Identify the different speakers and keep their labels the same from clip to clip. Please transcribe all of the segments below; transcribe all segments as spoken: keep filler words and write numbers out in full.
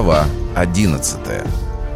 Speaker 1: Глава одиннадцатая.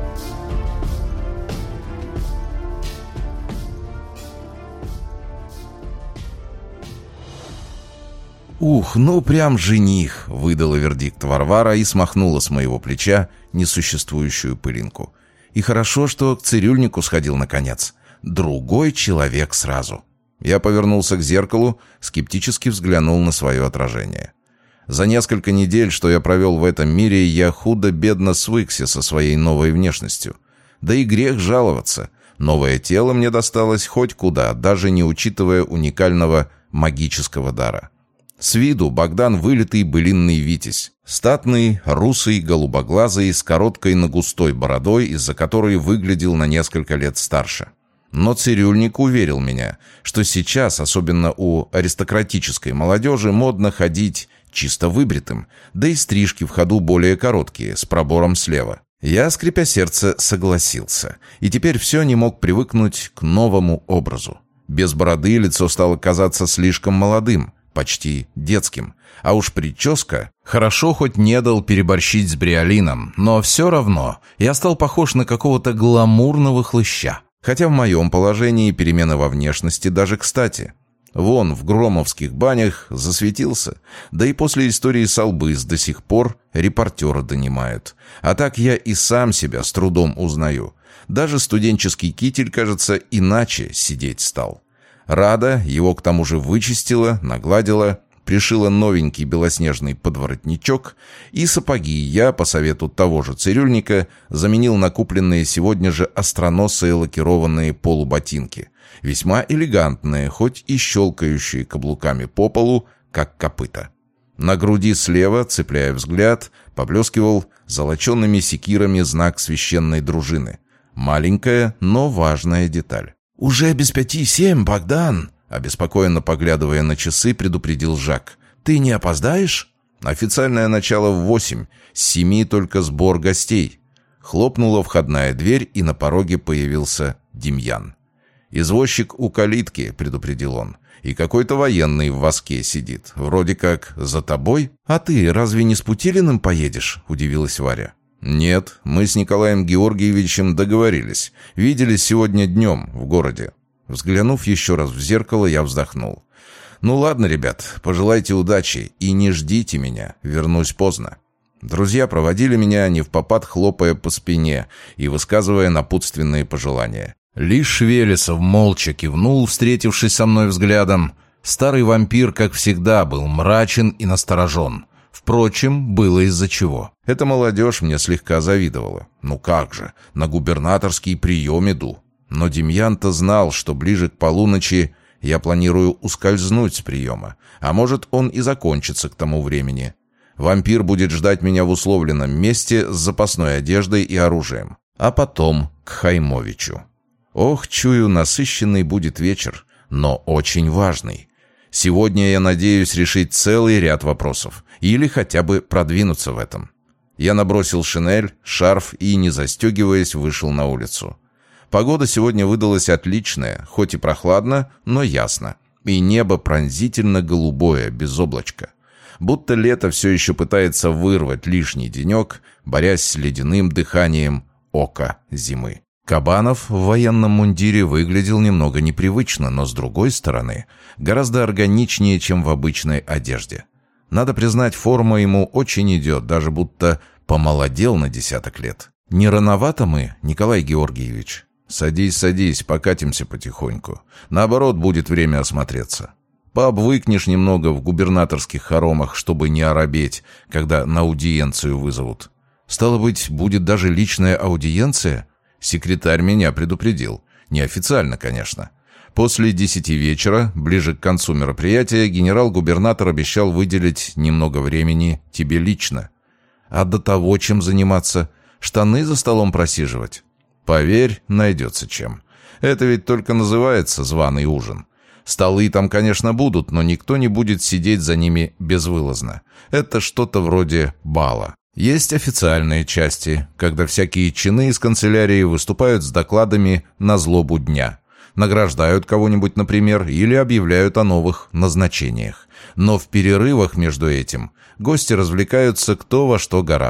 Speaker 1: «Ух, ну прям жених!» — выдала вердикт Варвара и смахнула с моего плеча несуществующую пылинку. «И хорошо, что к цирюльнику сходил наконец. Другой человек сразу». Я повернулся к зеркалу, скептически взглянул на свое отражение. За несколько недель, что я провел в этом мире, я худо-бедно свыкся со своей новой внешностью. Да и грех жаловаться. Новое тело мне досталось хоть куда, даже не учитывая уникального магического дара. С виду Богдан вылитый былинный витязь. Статный, русый, голубоглазый, с короткой, но густой бородой, из-за которой выглядел на несколько лет старше. Но цирюльник уверил меня, что сейчас, особенно у аристократической молодежи, модно ходить чисто выбритым, да и стрижки в ходу более короткие, с пробором слева. Я, скрипя сердце, согласился, и теперь все не мог привыкнуть к новому образу. Без бороды лицо стало казаться слишком молодым, почти детским. А уж прическа... Хорошо хоть не дал переборщить с бриолином, но все равно я стал похож на какого-то гламурного хлыща. Хотя в моем положении перемены во внешности даже кстати. Вон в громовских банях засветился, да и после истории с Албыз до сих пор репортеры донимают. А так я и сам себя с трудом узнаю. Даже студенческий китель, кажется, иначе сидеть стал. Рада его к тому же вычистила, нагладила, пришила новенький белоснежный подворотничок, и сапоги я, по совету того же цирюльника, заменил на купленные сегодня же остроносые лакированные полуботинки, весьма элегантные, хоть и щелкающие каблуками по полу, как копыта. На груди слева, цепляя взгляд, поблескивал золоченными секирами знак священной дружины. Маленькая, но важная деталь. «Уже без пяти семь, Богдан!» Обеспокоенно поглядывая на часы, предупредил Жак. «Ты не опоздаешь?» «Официальное начало в восемь, с семи только сбор гостей». Хлопнула входная дверь, и на пороге появился Демьян. «Извозчик у калитки», — предупредил он. «И какой-то военный в воске сидит. Вроде как за тобой». «А ты разве не с Путилиным поедешь?» — удивилась Варя. «Нет, мы с Николаем Георгиевичем договорились. Виделись сегодня днем в городе». Взглянув еще раз в зеркало, я вздохнул. «Ну ладно, ребят, пожелайте удачи и не ждите меня, вернусь поздно». Друзья проводили меня невпопад, хлопая по спине и высказывая напутственные пожелания. Лишь Велесов молча кивнул, встретившись со мной взглядом. Старый вампир, как всегда, был мрачен и насторожен. Впрочем, было из-за чего. Эта молодежь мне слегка завидовала. Ну как же, на губернаторский прием иду. Но Демьян-то знал, что ближе к полуночи я планирую ускользнуть с приема. А может, он и закончится к тому времени. Вампир будет ждать меня в условленном месте с запасной одеждой и оружием. А потом к Хаймовичу. Ох, чую, насыщенный будет вечер, но очень важный. Сегодня я надеюсь решить целый ряд вопросов. Или хотя бы продвинуться в этом. Я набросил шинель, шарф и, не застегиваясь, вышел на улицу. Погода сегодня выдалась отличная, хоть и прохладно, но ясно. И небо пронзительно голубое, без облачка. Будто лето все еще пытается вырвать лишний денек, борясь с ледяным дыханием ока зимы. Кабанов в военном мундире выглядел немного непривычно, но, с другой стороны, гораздо органичнее, чем в обычной одежде. Надо признать, форма ему очень идет, даже будто помолодел на десяток лет. «Не рановато мы, Николай Георгиевич?» «Садись, садись, покатимся потихоньку. Наоборот, будет время осмотреться. Пообвыкнешь немного в губернаторских хоромах, чтобы не оробеть, когда на аудиенцию вызовут. Стало быть, будет даже личная аудиенция?» Секретарь меня предупредил. Неофициально, конечно. После десяти вечера, ближе к концу мероприятия, генерал-губернатор обещал выделить немного времени тебе лично. А до того, чем заниматься? Штаны за столом просиживать? Поверь, найдется чем. Это ведь только называется званый ужин. Столы там, конечно, будут, но никто не будет сидеть за ними безвылазно. Это что-то вроде бала. Есть официальные части, когда всякие чины из канцелярии выступают с докладами на злобу дня. Награждают кого-нибудь, например, или объявляют о новых назначениях. Но в перерывах между этим гости развлекаются кто во что горазд.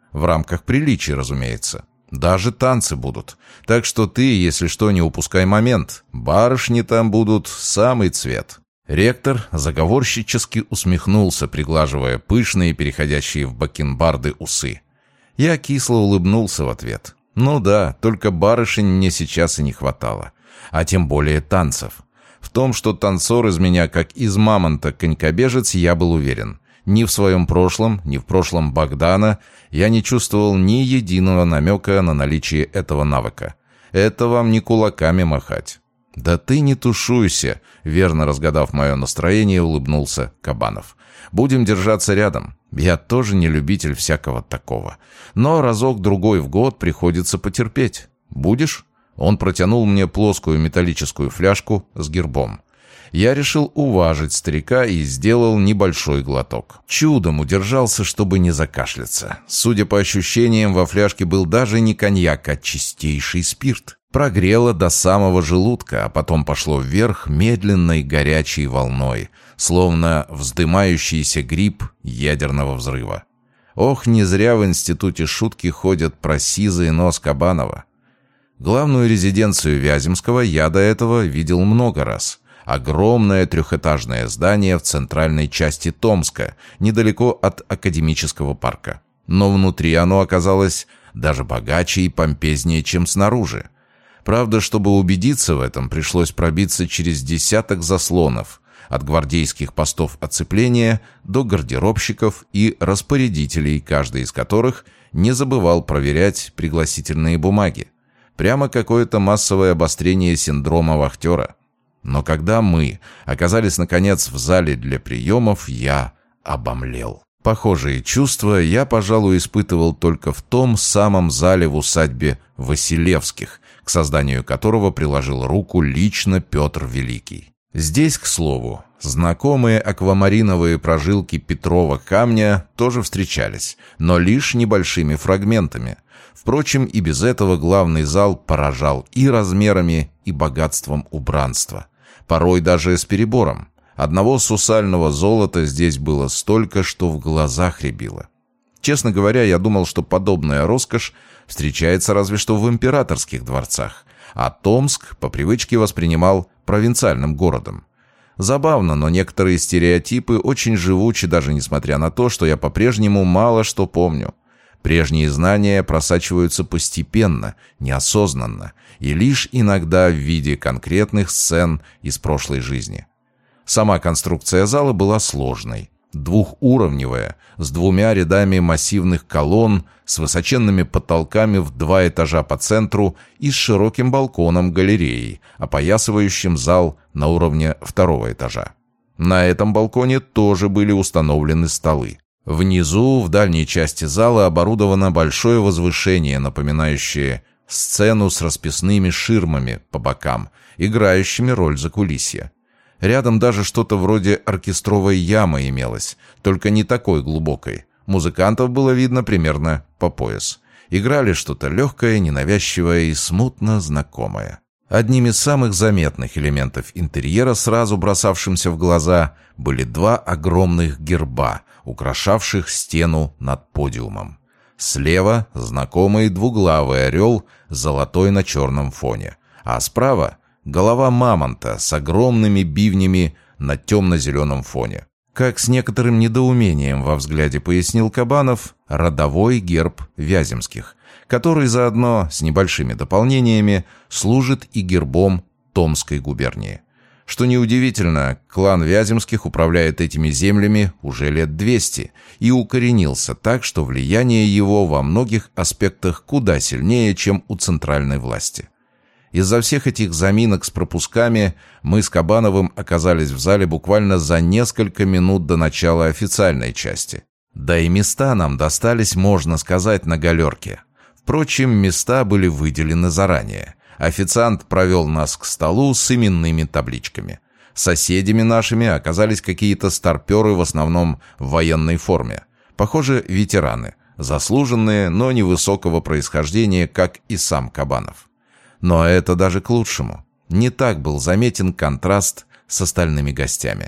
Speaker 1: В рамках приличий, разумеется. Даже танцы будут. Так что ты, если что, не упускай момент. Барышни там будут самый цвет». Ректор заговорщически усмехнулся, приглаживая пышные, переходящие в бакенбарды усы. Я кисло улыбнулся в ответ. Ну да, только барышень мне сейчас и не хватало. А тем более танцев. В том, что танцор из меня, как из мамонта конькобежец, я был уверен. Ни в своем прошлом, ни в прошлом Богдана я не чувствовал ни единого намека на наличие этого навыка. Это вам не кулаками махать. «Да ты не тушуйся», — верно разгадав мое настроение, улыбнулся Кабанов. «Будем держаться рядом. Я тоже не любитель всякого такого. Но разок-другой в год приходится потерпеть. Будешь?» Он протянул мне плоскую металлическую фляжку с гербом. Я решил уважить старика и сделал небольшой глоток. Чудом удержался, чтобы не закашляться. Судя по ощущениям, во фляжке был даже не коньяк, а чистейший спирт. Прогрело до самого желудка, а потом пошло вверх медленной горячей волной, словно вздымающийся гриб ядерного взрыва. Ох, не зря в институте шутки ходят про сизый нос Кабанова. Главную резиденцию Вяземского я до этого видел много раз. Огромное трехэтажное здание в центральной части Томска, недалеко от академического парка. Но внутри оно оказалось даже богаче и помпезнее, чем снаружи. Правда, чтобы убедиться в этом, пришлось пробиться через десяток заслонов, от гвардейских постов оцепления до гардеробщиков и распорядителей, каждый из которых не забывал проверять пригласительные бумаги. Прямо какое-то массовое обострение синдрома вахтера. Но когда мы оказались, наконец, в зале для приемов, я обомлел. Похожие чувства я, пожалуй, испытывал только в том самом зале в усадьбе Василевских, к созданию которого приложил руку лично Петр Великий. Здесь, к слову, знакомые аквамариновые прожилки Петрова камня тоже встречались, но лишь небольшими фрагментами. Впрочем, и без этого главный зал поражал и размерами, и богатством убранства. Порой даже с перебором. Одного сусального золота здесь было столько, что в глазах рябило. Честно говоря, я думал, что подобная роскошь встречается разве что в императорских дворцах, а Томск по привычке воспринимал провинциальным городом. Забавно, но некоторые стереотипы очень живучи, даже несмотря на то, что я по-прежнему мало что помню. Прежние знания просачиваются постепенно, неосознанно, и лишь иногда в виде конкретных сцен из прошлой жизни. Сама конструкция зала была сложной, двухуровневая, с двумя рядами массивных колонн, с высоченными потолками в два этажа по центру и с широким балконом галереей, опоясывающим зал на уровне второго этажа. На этом балконе тоже были установлены столы. Внизу, в дальней части зала, оборудовано большое возвышение, напоминающее сцену с расписными ширмами по бокам, играющими роль закулисья. Рядом даже что-то вроде оркестровой ямы имелось, только не такой глубокой. Музыкантов было видно примерно по пояс. Играли что-то легкое, ненавязчивое и смутно знакомое. Одним из самых заметных элементов интерьера, сразу бросавшимся в глаза, были два огромных герба, украшавших стену над подиумом. Слева знакомый двуглавый орел, золотой на черном фоне, а справа голова мамонта с огромными бивнями на темно-зеленом фоне. Как с некоторым недоумением во взгляде пояснил Кабанов, родовой герб Вяземских, который заодно с небольшими дополнениями служит и гербом Томской губернии. Что неудивительно, клан Вяземских управляет этими землями уже лет двести и укоренился так, что влияние его во многих аспектах куда сильнее, чем у центральной власти. Из-за всех этих заминок с пропусками мы с Кабановым оказались в зале буквально за несколько минут до начала официальной части. Да и места нам достались, можно сказать, на галерке. Впрочем, места были выделены заранее. Официант провел нас к столу с именными табличками. Соседями нашими оказались какие-то старперы, в основном в военной форме. Похоже, ветераны, заслуженные, но невысокого происхождения, как и сам Кабанов. Но это даже к лучшему. Не так был заметен контраст с остальными гостями.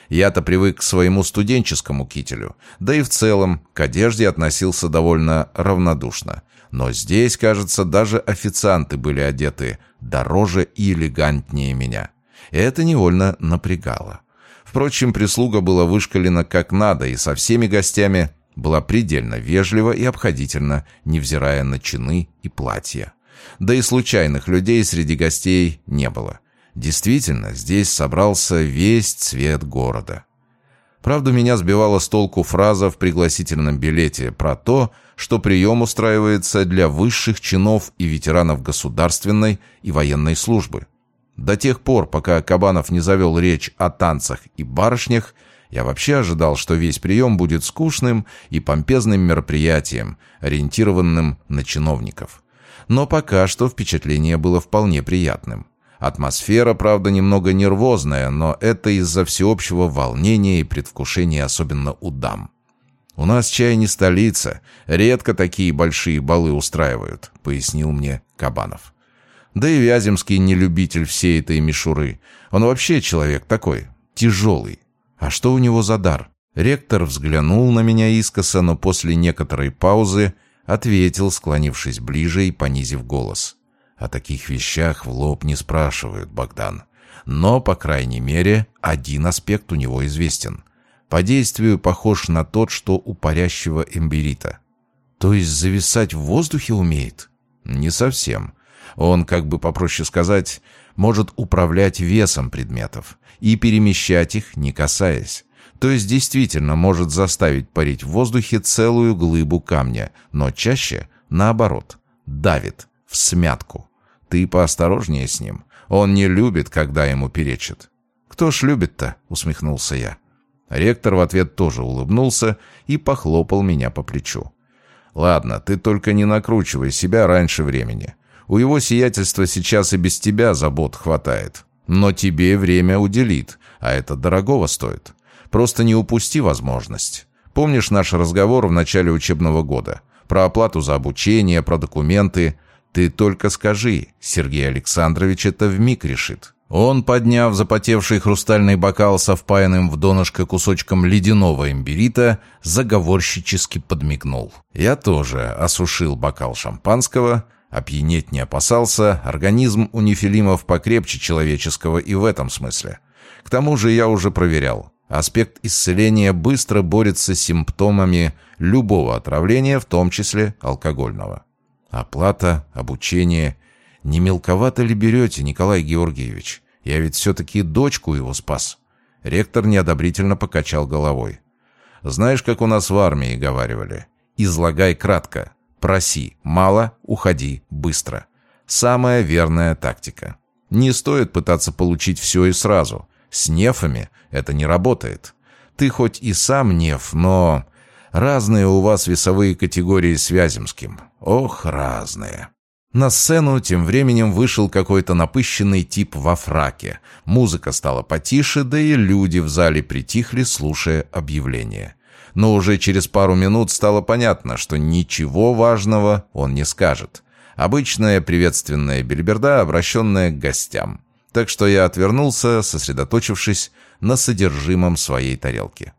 Speaker 1: Я-то привык к своему студенческому кителю, да и в целом к одежде относился довольно равнодушно. Но здесь, кажется, даже официанты были одеты дороже и элегантнее меня. И это невольно напрягало. Впрочем, прислуга была вышкалена как надо, и со всеми гостями была предельно вежлива и обходительна, невзирая на чины и платья. Да и случайных людей среди гостей не было. Действительно, здесь собрался весь цвет города. Правда, меня сбивала с толку фраза в пригласительном билете про то, что прием устраивается для высших чинов и ветеранов государственной и военной службы. До тех пор, пока Кабанов не завел речь о танцах и барышнях, я вообще ожидал, что весь прием будет скучным и помпезным мероприятием, ориентированным на чиновников. Но пока что впечатление было вполне приятным. Атмосфера, правда, немного нервозная, но это из-за всеобщего волнения и предвкушения, особенно у дам. «У нас чай не столица, редко такие большие балы устраивают», — пояснил мне Кабанов. Да и Вяземский не любитель всей этой мишуры. Он вообще человек такой, тяжелый. А что у него за дар? Ректор взглянул на меня искоса, но после некоторой паузы ответил, склонившись ближе и понизив голос. «О таких вещах в лоб не спрашивают, Богдан. Но, по крайней мере, один аспект у него известен. По действию похож на тот, что у парящего эмбирита». «То есть зависать в воздухе умеет?» «Не совсем. Он, как бы попроще сказать, может управлять весом предметов и перемещать их, не касаясь. То есть действительно может заставить парить в воздухе целую глыбу камня, но чаще, наоборот, давит, в смятку. Ты поосторожнее с ним. Он не любит, когда ему перечат». «Кто ж любит-то?» — усмехнулся я. Ректор в ответ тоже улыбнулся и похлопал меня по плечу. «Ладно, ты только не накручивай себя раньше времени. У его сиятельства сейчас и без тебя забот хватает. Но тебе время уделит, а это дорогого стоит. Просто не упусти возможность. Помнишь наш разговор в начале учебного года? Про оплату за обучение, про документы. Ты только скажи, Сергей Александрович это вмиг решит». Он, подняв запотевший хрустальный бокал со впаянным в донышко кусочком ледяного имбирита, заговорщически подмигнул. Я тоже осушил бокал шампанского. Опьянеть не опасался, организм у нефилимов покрепче человеческого и в этом смысле. К тому же я уже проверял. Аспект исцеления быстро борется с симптомами любого отравления, в том числе алкогольного. Оплата, обучение. Не мелковато ли берете, Николай Георгиевич? Я ведь все-таки дочку его спас. Ректор неодобрительно покачал головой. Знаешь, как у нас в армии говаривали? Излагай кратко. Проси мало, уходи быстро. Самая верная тактика. Не стоит пытаться получить все и сразу. С нефами это не работает. Ты хоть и сам неф, но разные у вас весовые категории с Вяземским. Ох, разные. На сцену тем временем вышел какой-то напыщенный тип во фраке. Музыка стала потише, да и люди в зале притихли, слушая объявление. Но уже через пару минут стало понятно, что ничего важного он не скажет. Обычная приветственная бельберда, обращенная к гостям. Так что я отвернулся, сосредоточившись на содержимом своей тарелки.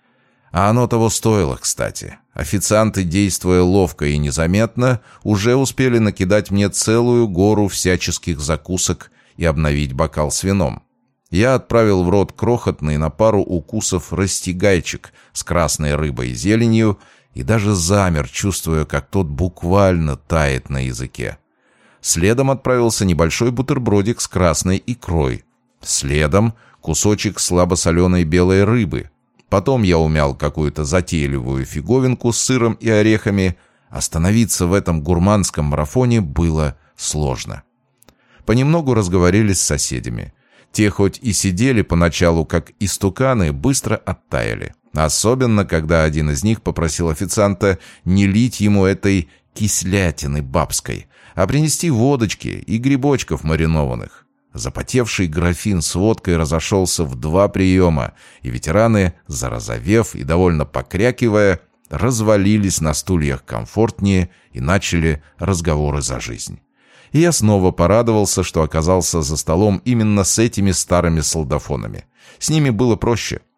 Speaker 1: А оно того стоило, кстати. Официанты, действуя ловко и незаметно, уже успели накидать мне целую гору всяческих закусок и обновить бокал с вином. Я отправил в рот крохотный на пару укусов растягайчик с красной рыбой и зеленью и даже замер, чувствуя, как тот буквально тает на языке. Следом отправился небольшой бутербродик с красной икрой. Следом кусочек слабосоленой белой рыбы. Потом я умял какую-то затейливую фиговинку с сыром и орехами. Остановиться в этом гурманском марафоне было сложно. Понемногу разговорились с соседями. Те хоть и сидели поначалу как истуканы, быстро оттаяли. Особенно, когда один из них попросил официанта не лить ему этой кислятины бабской, а принести водочки и грибочков маринованных. Запотевший графин с водкой разошелся в два приема, и ветераны, зарозовев и довольно покрякивая, развалились на стульях комфортнее и начали разговоры за жизнь. И я снова порадовался, что оказался за столом именно с этими старыми солдафонами. С ними было проще.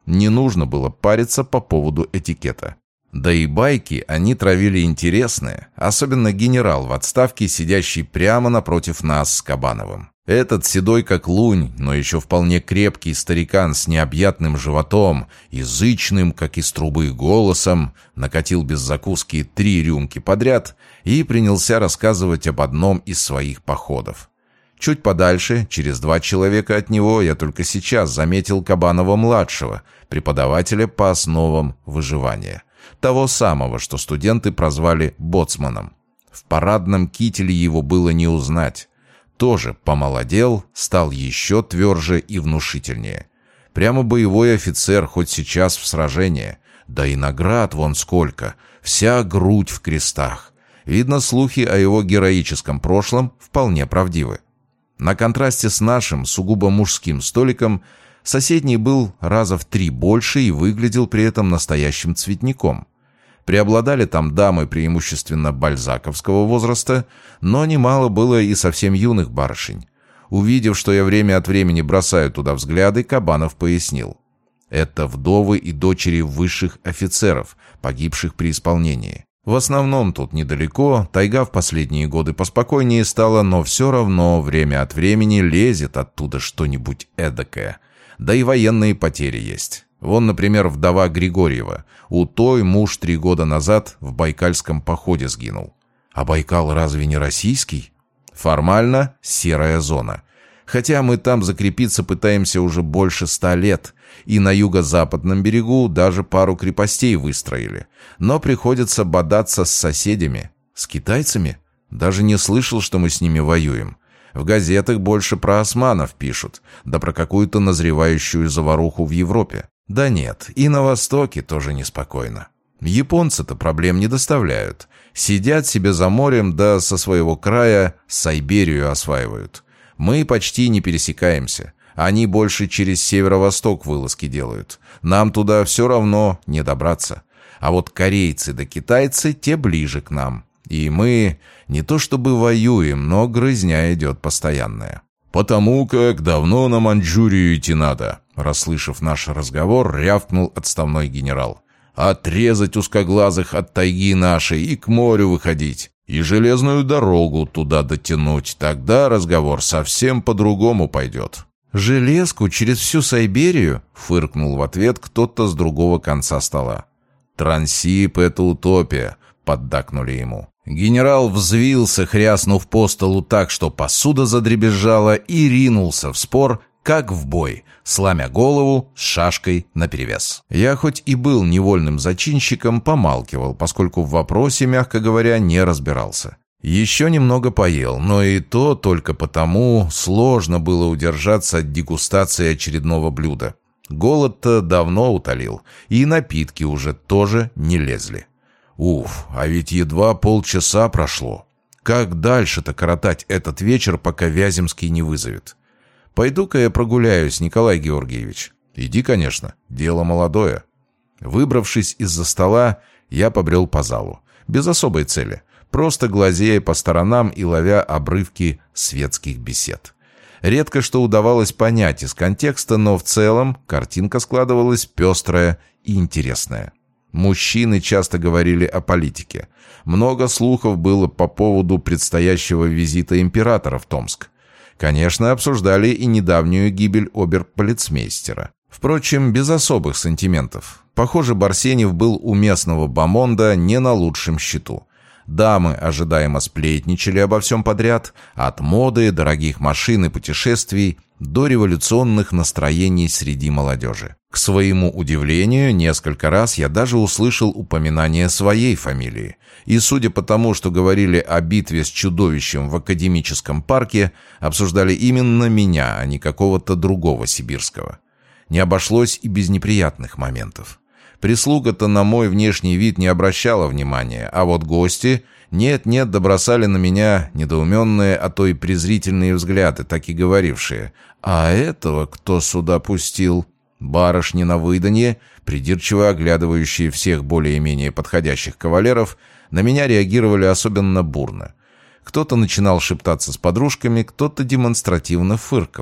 Speaker 1: Не нужно было париться по поводу этикета. Да и байки они травили интересные, особенно генерал в отставке, сидящий прямо напротив нас с Кабановым. Этот седой как лунь, но еще вполне крепкий старикан с необъятным животом, язычным, как из трубы, голосом, накатил без закуски три рюмки подряд и принялся рассказывать об одном из своих походов. Чуть подальше, через два человека от него, я только сейчас заметил Кабанова-младшего, преподавателя по основам выживания. Того самого, что студенты прозвали боцманом. В парадном кителе его было не узнать. Тоже помолодел, стал еще тверже и внушительнее. Прямо боевой офицер, хоть сейчас в сражении. Да и наград вон сколько, вся грудь в крестах. Видно, слухи о его героическом прошлом вполне правдивы. На контрасте с нашим сугубо мужским столиком соседний был раза в три больше и выглядел при этом настоящим цветником. Преобладали там дамы преимущественно бальзаковского возраста, но немало было и совсем юных барышень. Увидев, что я время от времени бросаю туда взгляды, Кабанов пояснил. Это вдовы и дочери высших офицеров, погибших при исполнении. В основном тут недалеко, тайга в последние годы поспокойнее стала, но все равно время от времени лезет оттуда что-нибудь эдакое. Да и военные потери есть. Вон, например, вдова Григорьева. У той муж три года назад в Байкальском походе сгинул. А Байкал разве не российский? Формально серая зона. Хотя мы там закрепиться пытаемся уже больше ста лет. И на юго-западном берегу даже пару крепостей выстроили. Но приходится бодаться с соседями. С китайцами? Даже не слышал, что мы с ними воюем. В газетах больше про османов пишут, да про какую-то назревающую заваруху в Европе. Да нет, и на Востоке тоже неспокойно. Японцы-то проблем не доставляют. Сидят себе за морем, да со своего края Сайберию осваивают. Мы почти не пересекаемся. Они больше через северо-восток вылазки делают. Нам туда все равно не добраться. А вот корейцы да китайцы, те ближе к нам. И мы не то чтобы воюем, но грызня идет постоянная. «Потому как давно на Маньчжурию идти надо», — расслышав наш разговор, рявкнул отставной генерал. «Отрезать узкоглазых от тайги нашей и к морю выходить, и железную дорогу туда дотянуть, тогда разговор совсем по-другому пойдет». «Железку через всю Сайберию?» — фыркнул в ответ кто-то с другого конца стола. «Трансип — это утопия», — поддакнули ему. Генерал взвился, хряснув по столу так, что посуда задребезжала, и ринулся в спор, как в бой, сломя голову с шашкой наперевес. Я хоть и был невольным зачинщиком, помалкивал, поскольку в вопросе, мягко говоря, не разбирался. Еще немного поел, но и то только потому сложно было удержаться от дегустации очередного блюда. Голод-то давно утолил, и напитки уже тоже не лезли. Уф, а ведь едва полчаса прошло. Как дальше-то коротать этот вечер, пока Вяземский не вызовет? Пойду-ка я прогуляюсь, Николай Георгиевич. Иди, конечно, дело молодое. Выбравшись из-за стола, я побрел по залу. Без особой цели, просто глазея по сторонам и ловя обрывки светских бесед. Редко что удавалось понять из контекста, но в целом картинка складывалась пестрая и интересная. Мужчины часто говорили о политике. Много слухов было по поводу предстоящего визита императора в Томск. Конечно, обсуждали и недавнюю гибель оберполицмейстера. Впрочем, без особых сантиментов. Похоже, Барсенев был у местного бомонда не на лучшем счету. Дамы ожидаемо сплетничали обо всем подряд, от моды, дорогих машин и путешествий до революционных настроений среди молодежи. К своему удивлению, несколько раз я даже услышал упоминание своей фамилии. И судя по тому, что говорили о битве с чудовищем в академическом парке, обсуждали именно меня, а не какого-то другого сибирского. Не обошлось и без неприятных моментов. Прислуга-то на мой внешний вид не обращала внимания, а вот гости нет-нет добросали на меня недоуменные, а то и презрительные взгляды, так и говорившие: «А этого кто сюда пустил?» Барышни на выданье, придирчиво оглядывающие всех более-менее подходящих кавалеров, на меня реагировали особенно бурно. Кто-то начинал шептаться с подружками, кто-то демонстративно фыркал.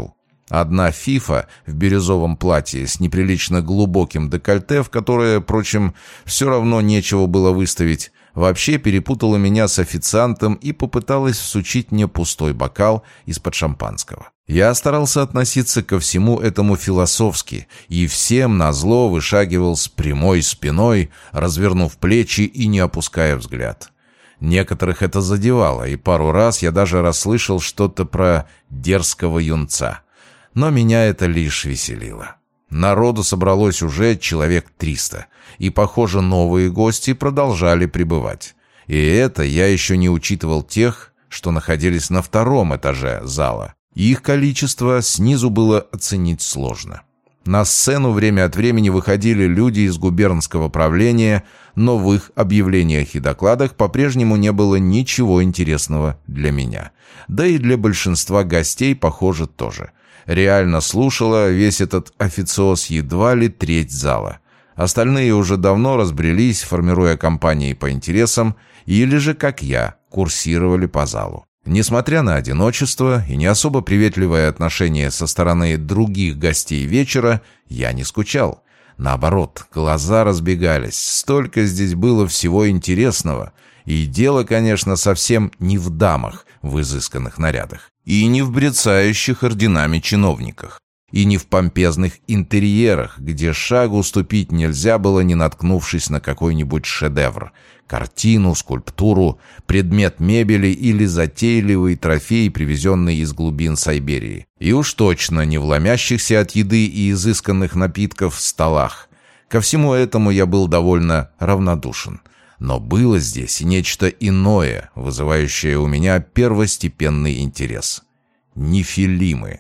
Speaker 1: Одна фифа в бирюзовом платье с неприлично глубоким декольте, в которое, впрочем, все равно нечего было выставить, вообще перепутала меня с официантом и попыталась всучить мне пустой бокал из-под шампанского. Я старался относиться ко всему этому философски и всем назло вышагивал с прямой спиной, развернув плечи и не опуская взгляд. Некоторых это задевало, и пару раз я даже расслышал что-то про дерзкого юнца. Но меня это лишь веселило. Народу собралось уже человек триста, и, похоже, новые гости продолжали прибывать. И это я еще не учитывал тех, что находились на втором этаже зала. Их количество снизу было оценить сложно. На сцену время от времени выходили люди из губернского правления, но в их объявлениях и докладах по-прежнему не было ничего интересного для меня. Да и для большинства гостей, похоже, тоже. Реально слушала весь этот официоз едва ли треть зала. Остальные уже давно разбрелись, формируя компании по интересам, или же, как я, курсировали по залу. Несмотря на одиночество и не особо приветливое отношение со стороны других гостей вечера, я не скучал. Наоборот, глаза разбегались, столько здесь было всего интересного. И дело, конечно, совсем не в дамах в изысканных нарядах, и не в брецающих орденами чиновниках, и не в помпезных интерьерах, где шагу ступить нельзя было, не наткнувшись на какой-нибудь шедевр, картину, скульптуру, предмет мебели или затейливый трофей, привезенный из глубин Сайберии. И уж точно не в ломящихся от еды и изысканных напитков столах. Ко всему этому я был довольно равнодушен. Но было здесь и нечто иное, вызывающее у меня первостепенный интерес. Нефилимы.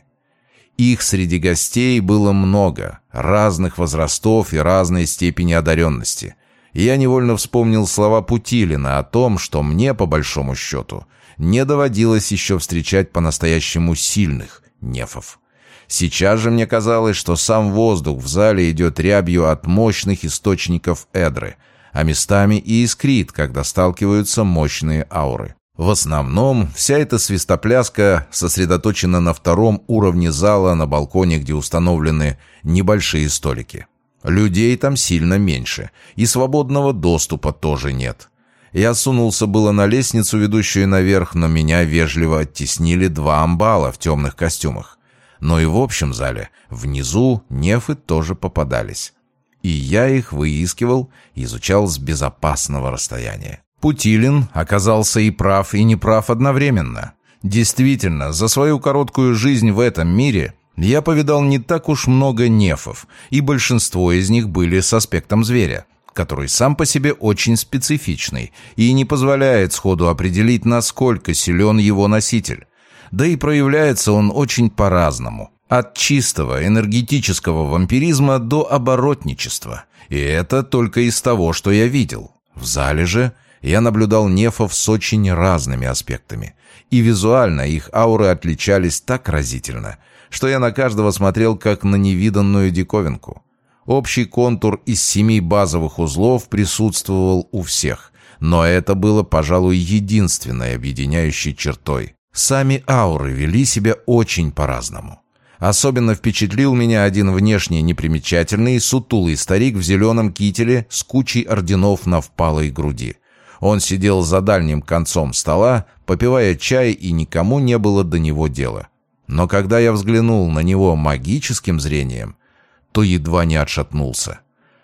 Speaker 1: Их среди гостей было много, разных возрастов и разной степени одаренности. И я невольно вспомнил слова Путилина о том, что мне, по большому счету, не доводилось еще встречать по-настоящему сильных нефов. Сейчас же мне казалось, что сам воздух в зале идет рябью от мощных источников эдры, а местами и искрит, когда сталкиваются мощные ауры. В основном вся эта свистопляска сосредоточена на втором уровне зала, на балконе, где установлены небольшие столики. Людей там сильно меньше, и свободного доступа тоже нет. Я сунулся было на лестницу, ведущую наверх, но меня вежливо оттеснили два амбала в темных костюмах. Но и в общем зале, внизу, нефы тоже попадались. И я их выискивал, изучал с безопасного расстояния. Путилин оказался и прав, и неправ одновременно. Действительно, за свою короткую жизнь в этом мире я повидал не так уж много нефов, и большинство из них были с аспектом зверя, который сам по себе очень специфичный и не позволяет сходу определить, насколько силен его носитель. Да и проявляется он очень по-разному. От чистого энергетического вампиризма до оборотничества. И это только из того, что я видел. В зале же я наблюдал нефов с очень разными аспектами. И визуально их ауры отличались так разительно, что я на каждого смотрел как на невиданную диковинку. Общий контур из семи базовых узлов присутствовал у всех, но это было, пожалуй, единственной объединяющей чертой. Сами ауры вели себя очень по-разному. Особенно впечатлил меня один внешне непримечательный, сутулый старик в зеленом кителе с кучей орденов на впалой груди. Он сидел за дальним концом стола, попивая чай, и никому не было до него дела. Но когда я взглянул на него магическим зрением, то едва не отшатнулся.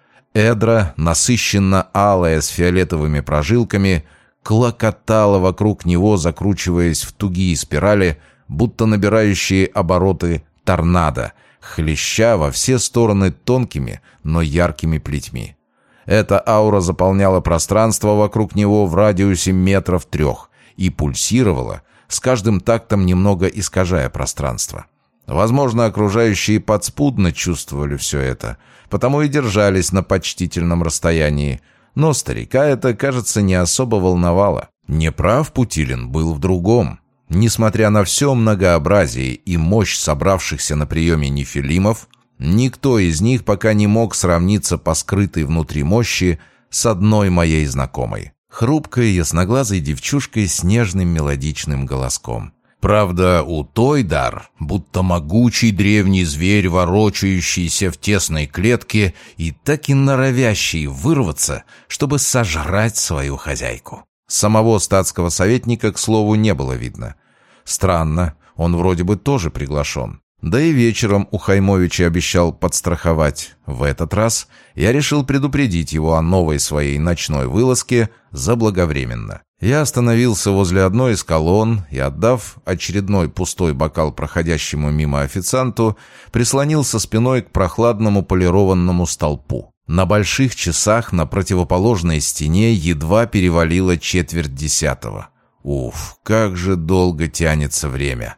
Speaker 1: Эдра, насыщенно алая с фиолетовыми прожилками, клокотала вокруг него, закручиваясь в тугие спирали, будто набирающие обороты торнадо, хлеща во все стороны тонкими, но яркими плетьми. Эта аура заполняла пространство вокруг него в радиусе метров трех и пульсировала, с каждым тактом немного искажая пространство. Возможно, окружающие подспудно чувствовали все это, потому и держались на почтительном расстоянии, но старика это, кажется, не особо волновало. Неправ Путилин был в другом. Несмотря на все многообразие и мощь собравшихся на приеме нефилимов, никто из них пока не мог сравниться по скрытой внутри мощи с одной моей знакомой. Хрупкой, ясноглазой девчушкой с нежным мелодичным голоском. Правда, у Тойдар, будто могучий древний зверь, ворочающийся в тесной клетке и так и норовящий вырваться, чтобы сожрать свою хозяйку. Самого статского советника, к слову, не было видно. Странно, он вроде бы тоже приглашен. Да и вечером у Хаймовича обещал подстраховать. В этот раз я решил предупредить его о новой своей ночной вылазке заблаговременно. Я остановился возле одной из колонн и, отдав очередной пустой бокал проходящему мимо официанту, прислонился спиной к прохладному полированному столпу. На больших часах на противоположной стене едва перевалило четверть десятого. Уф, как же долго тянется время.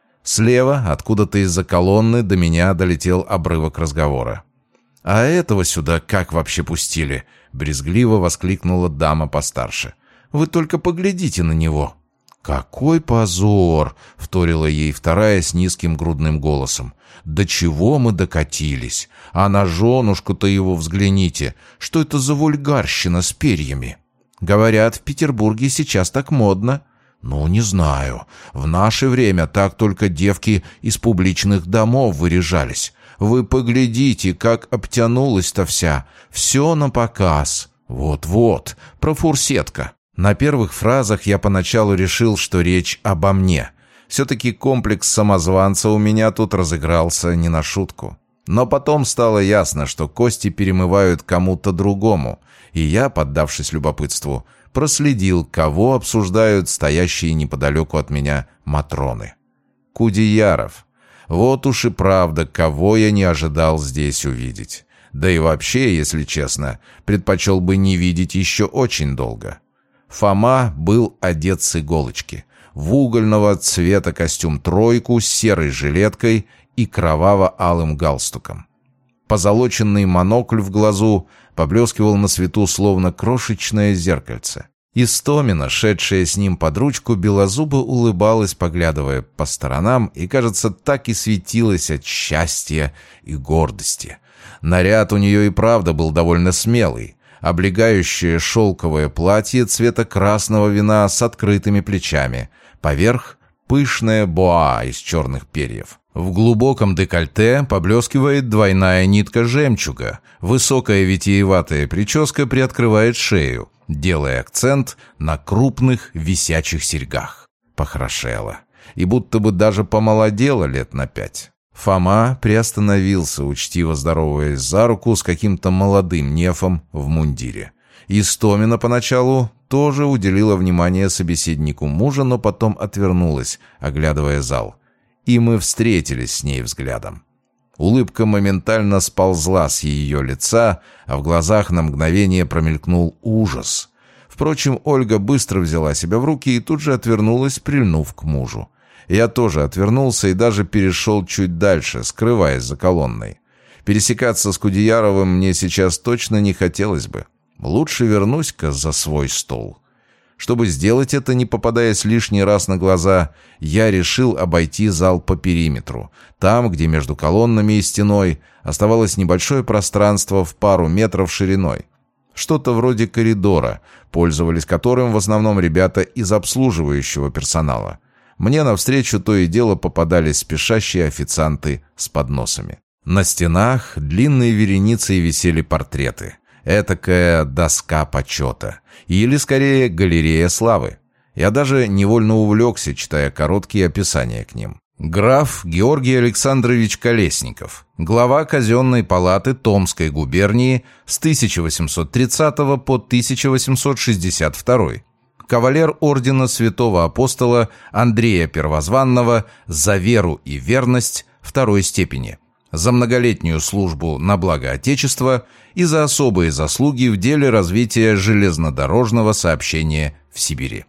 Speaker 1: Слева, откуда-то из-за колонны, до меня долетел обрывок разговора. «А этого сюда как вообще пустили?» — брезгливо воскликнула дама постарше. «Вы только поглядите на него». «Какой позор!» — вторила ей вторая с низким грудным голосом. «До чего мы докатились? А на женушку-то его взгляните! Что это за вульгарщина с перьями?» «Говорят, в Петербурге сейчас так модно». «Ну, не знаю. В наше время так только девки из публичных домов выряжались. Вы поглядите, как обтянулась-то вся. Все на показ. Вот-вот, профурсетка». На первых фразах я поначалу решил, что речь обо мне. Все-таки комплекс самозванца у меня тут разыгрался не на шутку. Но потом стало ясно, что кости перемывают кому-то другому, и я, поддавшись любопытству, проследил, кого обсуждают стоящие неподалеку от меня матроны. Кудеяров. Вот уж и правда, кого я не ожидал здесь увидеть. Да и вообще, если честно, предпочел бы не видеть еще очень долго. Фома был одет с иголочки. В угольного цвета костюм-тройку с серой жилеткой и кроваво-алым галстуком. Позолоченный монокль в глазу поблескивал на свету, словно крошечное зеркальце. Истомина, шедшая с ним под ручку, белозубо улыбалась, поглядывая по сторонам, и, кажется, так и светилась от счастья и гордости. Наряд у нее и правда был довольно смелый. Облегающее шелковое платье цвета красного вина с открытыми плечами. Поверх пышная боа из черных перьев. В глубоком декольте поблескивает двойная нитка жемчуга. Высокая витиеватая прическа приоткрывает шею, делая акцент на крупных висячих серьгах. Похорошела. И будто бы даже помолодела лет на пять. Фома приостановился, учтиво здороваясь за руку с каким-то молодым нефом в мундире. Истомина поначалу тоже уделила внимание собеседнику мужа, но потом отвернулась, оглядывая зал. И мы встретились с ней взглядом. Улыбка моментально сползла с ее лица, а в глазах на мгновение промелькнул ужас. Впрочем, Ольга быстро взяла себя в руки и тут же отвернулась, прильнув к мужу. Я тоже отвернулся и даже перешел чуть дальше, скрываясь за колонной. Пересекаться с Кудеяровым мне сейчас точно не хотелось бы. Лучше вернусь-ка за свой стол. Чтобы сделать это, не попадаясь лишний раз на глаза, я решил обойти зал по периметру. Там, где между колоннами и стеной оставалось небольшое пространство в пару метров шириной. Что-то вроде коридора, пользовались которым в основном ребята из обслуживающего персонала. Мне навстречу то и дело попадались спешащие официанты с подносами. На стенах длинной вереницей висели портреты. Этакая доска почета. Или, скорее, галерея славы. Я даже невольно увлекся, читая короткие описания к ним. Граф Георгий Александрович Колесников, глава казенной палаты Томской губернии с тысяча восемьсот тридцатого по тысяча восемьсот шестьдесят второй. Кавалер ордена святого апостола Андрея Первозванного за веру и верность второй степени, за многолетнюю службу на благо Отечества и за особые заслуги в деле развития железнодорожного сообщения в Сибири.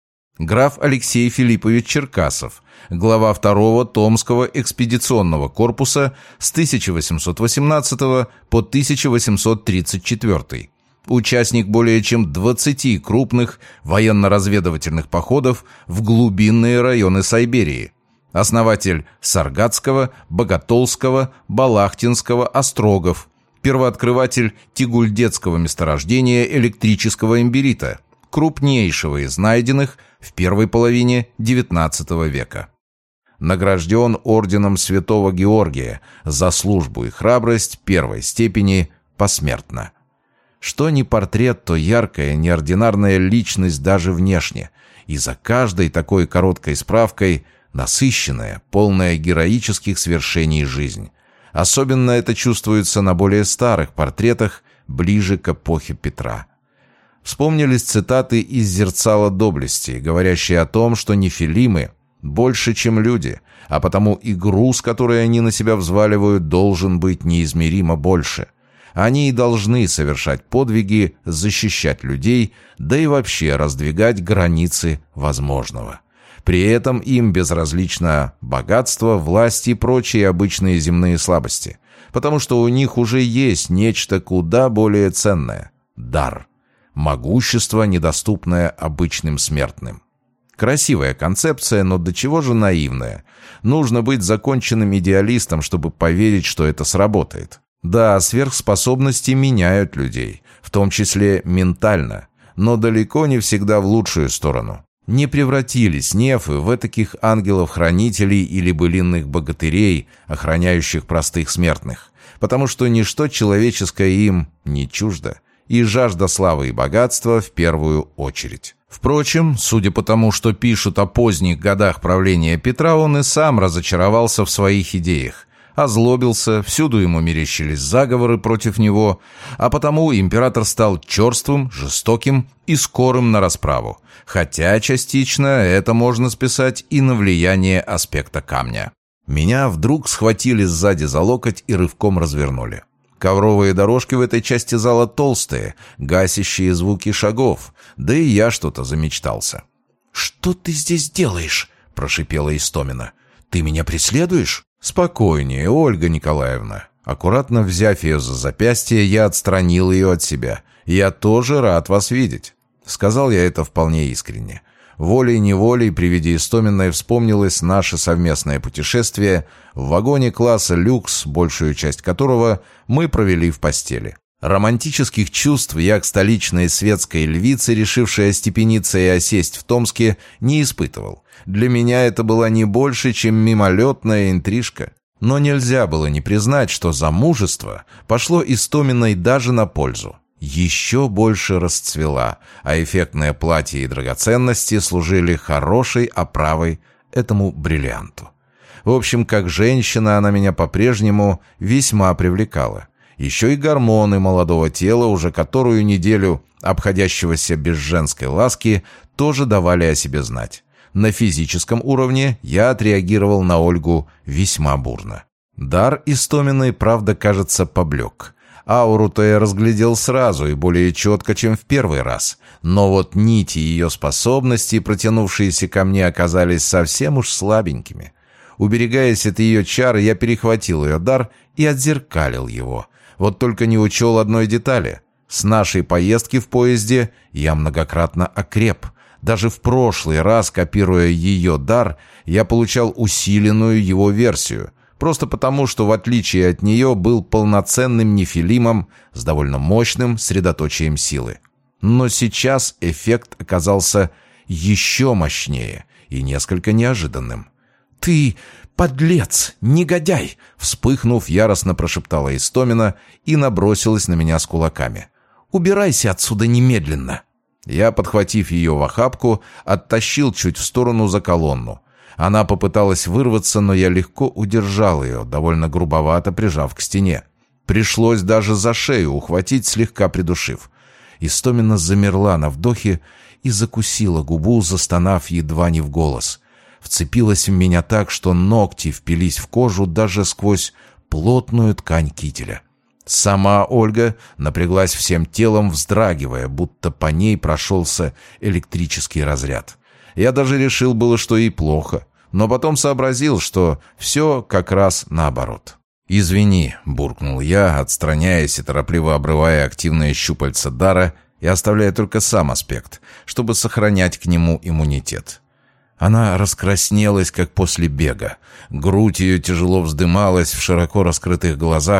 Speaker 1: Граф Алексей Филиппович Черкасов, глава второго Томского экспедиционного корпуса с тысяча восемьсот восемнадцатого по тысяча восемьсот тридцать четвёртый. Участник более чем двадцати крупных военно-разведывательных походов в глубинные районы Сайберии. Основатель Саргатского, Боготолского, Балахтинского острогов. Первооткрыватель Тигульдетского месторождения электрического имбирита. крупнейшего из найденных в первой половине девятнадцатого века. Награжден орденом Святого Георгия за службу и храбрость первой степени посмертно. Что ни портрет, то яркая, неординарная личность даже внешне, и за каждой такой короткой справкой насыщенная, полная героических свершений жизнь. Особенно это чувствуется на более старых портретах, ближе к эпохе Петра. Вспомнились цитаты из «Зерцала доблести», говорящие о том, что нефилимы больше, чем люди, а потому и груз, который они на себя взваливают, должен быть неизмеримо больше. Они и должны совершать подвиги, защищать людей, да и вообще раздвигать границы возможного. При этом им безразлично богатство, власть и прочие обычные земные слабости, потому что у них уже есть нечто куда более ценное – дар, могущество, недоступное обычным смертным. Красивая концепция, но до чего же наивная. Нужно быть законченным идеалистом, чтобы поверить, что это сработает. Да, сверхспособности меняют людей, в том числе ментально, но далеко не всегда в лучшую сторону. Не превратились нефы в этаких ангелов-хранителей или былинных богатырей, охраняющих простых смертных, потому что ничто человеческое им не чуждо, и жажда славы и богатства в первую очередь. Впрочем, судя по тому, что пишут о поздних годах правления Петра, он и сам разочаровался в своих идеях, озлобился, всюду ему мерещились заговоры против него, а потому император стал черствым, жестоким и скорым на расправу, хотя частично это можно списать и на влияние аспекта камня. Меня вдруг схватили сзади за локоть и рывком развернули. Ковровые дорожки в этой части зала толстые, гасящие звуки шагов, да и я что-то замечтался. «Что ты здесь делаешь?» – прошипела Истомина. «Ты меня преследуешь?» «Спокойнее, Ольга Николаевна». Аккуратно взяв ее за запястье, я отстранил ее от себя. «Я тоже рад вас видеть». Сказал я это вполне искренне. Волей-неволей при виде Истоминой вспомнилось наше совместное путешествие в вагоне класса «Люкс», большую часть которого мы провели в постели. Романтических чувств я к столичной светской львице, решившей остепениться и осесть в Томске, не испытывал. Для меня это была не больше, чем мимолетная интрижка. Но нельзя было не признать, что замужество пошло Истоминой даже на пользу. Еще больше расцвела, а эффектное платье и драгоценности служили хорошей оправой этому бриллианту. В общем, как женщина она меня по-прежнему весьма привлекала. Еще и гормоны молодого тела, уже которую неделю обходящегося без женской ласки, тоже давали о себе знать. На физическом уровне я отреагировал на Ольгу весьма бурно. Дар Истоминой, правда, кажется, поблек. Ауру-то я разглядел сразу и более четко, чем в первый раз. Но вот нити ее способностей, протянувшиеся ко мне, оказались совсем уж слабенькими. Уберегаясь от ее чар, я перехватил ее дар и отзеркалил его. Вот только не учел одной детали. С нашей поездки в поезде я многократно окреп. Даже в прошлый раз, копируя ее дар, я получал усиленную его версию. Просто потому, что в отличие от нее был полноценным нефилимом с довольно мощным средоточием силы. Но сейчас эффект оказался еще мощнее и несколько неожиданным. «Ты подлец, негодяй!» Вспыхнув, яростно прошептала Истомина и набросилась на меня с кулаками. «Убирайся отсюда немедленно!» Я, подхватив ее в охапку, оттащил чуть в сторону за колонну. Она попыталась вырваться, но я легко удержал ее, довольно грубовато прижав к стене. Пришлось даже за шею ухватить, слегка придушив. Истомина замерла на вдохе и закусила губу, застонав едва не в голос. Вцепилась в меня так, что ногти впились в кожу даже сквозь плотную ткань кителя. Сама Ольга напряглась всем телом, вздрагивая, будто по ней прошелся электрический разряд. Я даже решил было, что ей плохо, но потом сообразил, что все как раз наоборот. «Извини», — буркнул я, отстраняясь и торопливо обрывая активные щупальца дара и оставляя только сам аспект, чтобы сохранять к нему иммунитет. Она раскраснелась, как после бега. Грудь ее тяжело вздымалась в широко раскрытых глазах.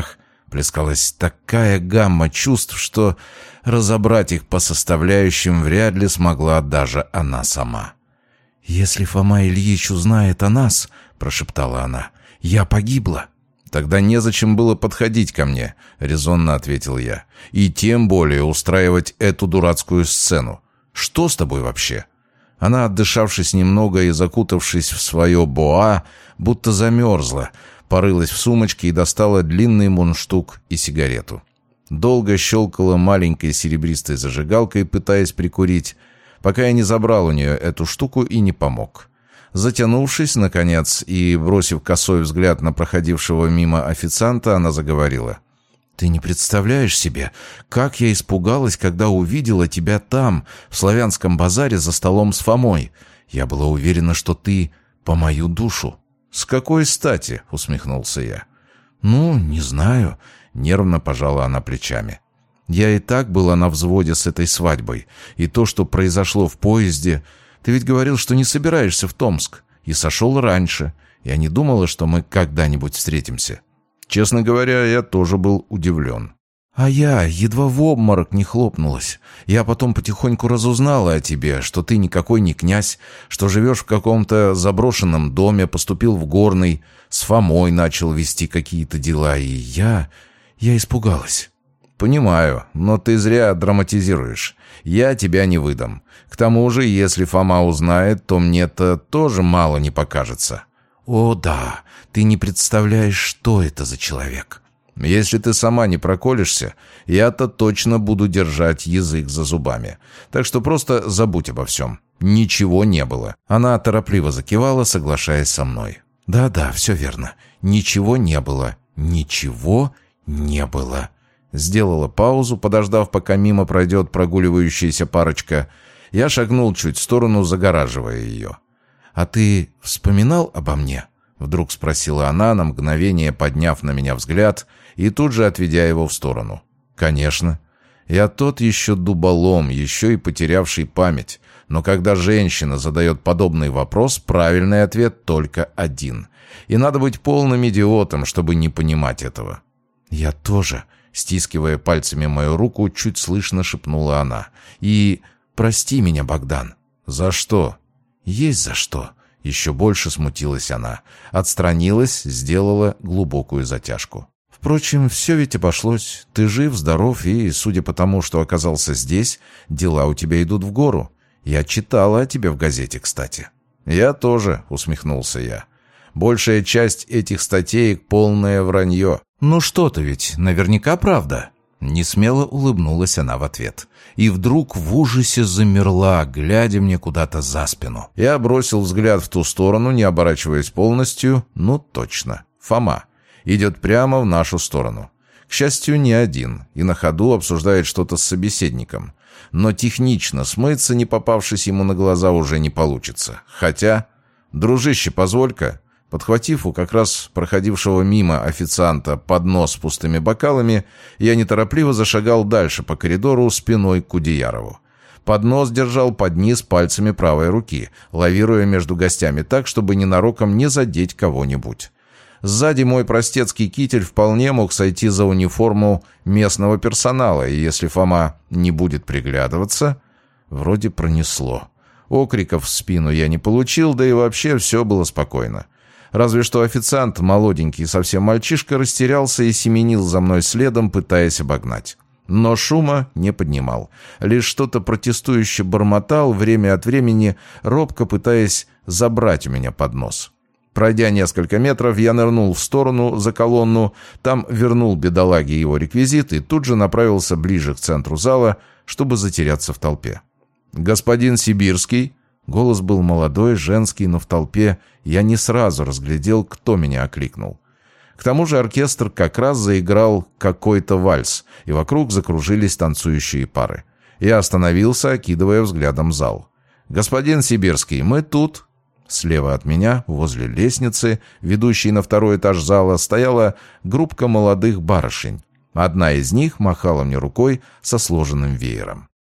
Speaker 1: Плескалась такая гамма чувств, что разобрать их по составляющим вряд ли смогла даже она сама. «Если Фома Ильич узнает о нас, — прошептала она, — я погибла». «Тогда незачем было подходить ко мне», — резонно ответил я. «И тем более устраивать эту дурацкую сцену. Что с тобой вообще?» Она, отдышавшись немного и закутавшись в свое боа, будто замерзла, порылась в сумочке и достала длинный мундштук и сигарету. Долго щелкала маленькой серебристой зажигалкой, пытаясь прикурить, пока я не забрал у нее эту штуку и не помог. Затянувшись, наконец, и бросив косой взгляд на проходившего мимо официанта, она заговорила. «Ты не представляешь себе, как я испугалась, когда увидела тебя там, в славянском базаре за столом с Фомой. Я была уверена, что ты по мою душу». «С какой стати?» — усмехнулся я. «Ну, не знаю», — нервно пожала она плечами. «Я и так была на взводе с этой свадьбой. И то, что произошло в поезде... Ты ведь говорил, что не собираешься в Томск. И сошел раньше. Я не думала, что мы когда-нибудь встретимся». Честно говоря, я тоже был удивлен. «А я едва в обморок не хлопнулась. Я потом потихоньку разузнала о тебе, что ты никакой не князь, что живешь в каком-то заброшенном доме, поступил в горный, с Фомой начал вести какие-то дела, и я... я испугалась». «Понимаю, но ты зря драматизируешь. Я тебя не выдам. К тому же, если Фома узнает, то мне-то тоже мало не покажется». «О, да, ты не представляешь, что это за человек». «Если ты сама не проколешься, я-то точно буду держать язык за зубами. Так что просто забудь обо всем. Ничего не было». Она торопливо закивала, соглашаясь со мной. «Да-да, все верно. Ничего не было. Ничего не было». Сделала паузу, подождав, пока мимо пройдет прогуливающаяся парочка. Я шагнул чуть в сторону, загораживая ее. «А ты вспоминал обо мне?» — вдруг спросила она, на мгновение подняв на меня взгляд и тут же отведя его в сторону. «Конечно. Я тот еще дуболом, еще и потерявший память. Но когда женщина задает подобный вопрос, правильный ответ только один. И надо быть полным идиотом, чтобы не понимать этого». «Я тоже», — стискивая пальцами мою руку, чуть слышно шепнула она. «И прости меня, Богдан». «За что?» «Есть за что». Еще больше смутилась она. Отстранилась, сделала глубокую затяжку. «Впрочем, все ведь обошлось. Ты жив, здоров, и, судя по тому, что оказался здесь, дела у тебя идут в гору. Я читала о тебе в газете, кстати». «Я тоже», — усмехнулся я. «Большая часть этих статей — полное вранье». «Ну что-то ведь, наверняка правда». Несмело улыбнулась она в ответ. И вдруг в ужасе замерла, глядя мне куда-то за спину. Я бросил взгляд в ту сторону, не оборачиваясь полностью. Ну, точно. Фома. Идет прямо в нашу сторону. К счастью, не один. И на ходу обсуждает что-то с собеседником. Но технично смыться, не попавшись ему на глаза, уже не получится. Хотя... «Дружище, позволь-ка». Подхватив у как раз проходившего мимо официанта поднос с пустыми бокалами, я неторопливо зашагал дальше по коридору спиной к Кудеярову. Поднос держал под низ пальцами правой руки, лавируя между гостями так, чтобы ненароком не задеть кого-нибудь. Сзади мой простецкий китель вполне мог сойти за униформу местного персонала, и если Фома не будет приглядываться... Вроде пронесло. Окриков в спину я не получил, да и вообще все было спокойно. Разве что официант, молоденький совсем мальчишка, растерялся и семенил за мной следом, пытаясь обогнать. Но шума не поднимал. Лишь что-то протестующе бормотал, время от времени робко пытаясь забрать у меня поднос. Пройдя несколько метров, я нырнул в сторону за колонну, там вернул бедолаге его реквизит и тут же направился ближе к центру зала, чтобы затеряться в толпе. «Господин Сибирский?» Голос был молодой, женский, но в толпе я не сразу разглядел, кто меня окликнул. К тому же оркестр как раз заиграл какой-то вальс, и вокруг закружились танцующие пары. Я остановился, окидывая взглядом зал. «Господин Сибирский, мы тут». Слева от меня, возле лестницы, ведущей на второй этаж зала, стояла группка молодых барышень. Одна из них махала мне рукой со сложенным веером.